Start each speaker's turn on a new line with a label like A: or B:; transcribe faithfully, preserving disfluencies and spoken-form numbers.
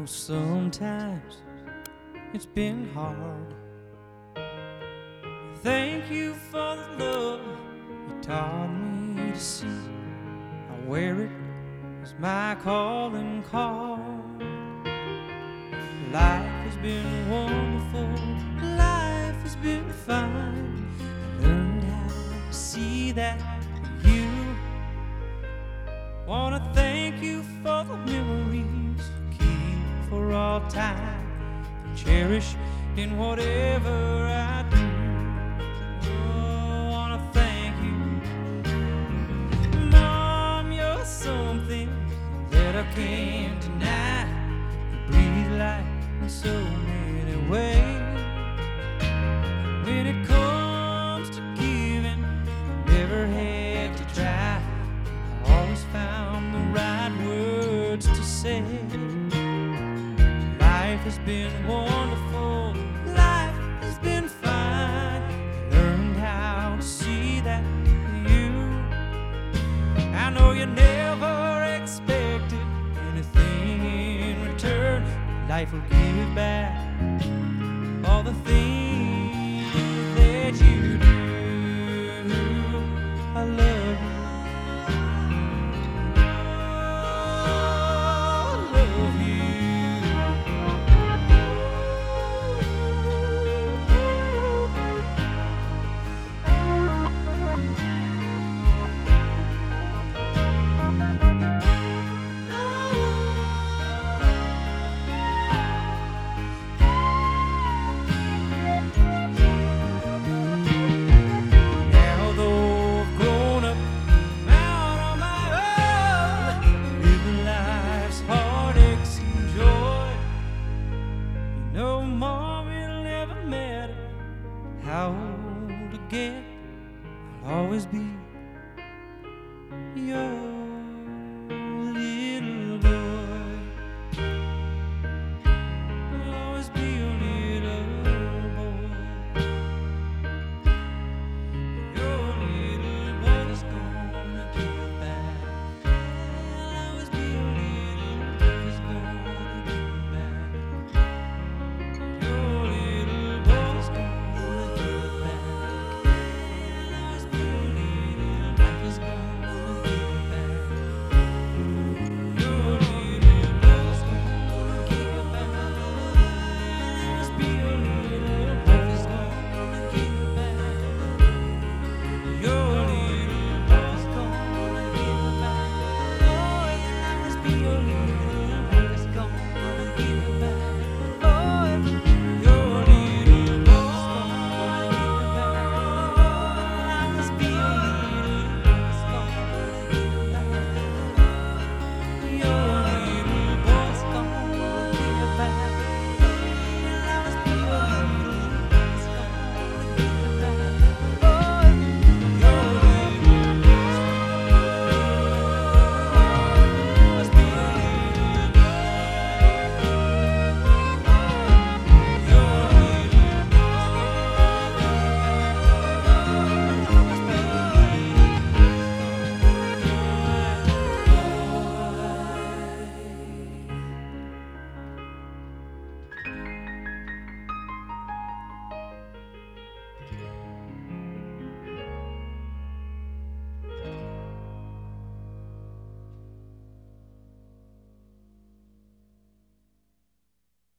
A: know sometimes it's been hard. Thank you for the love you taught me to see. I wear it as my calling card. Life has been wonderful, life has been fine. I learned how to see that you. Wanna thank you for the memories you keep for all time, cherish in whatever I do. Oh, wanna thank you, Mom. You're something that I can't deny. You breathe life in so many ways. When it comes to giving, you never have to try. Always found the right words to say. Life has been wonderful, life has been fine. Learned how to see that you. I know you never expected anything in return. Life will give back all the things that you do.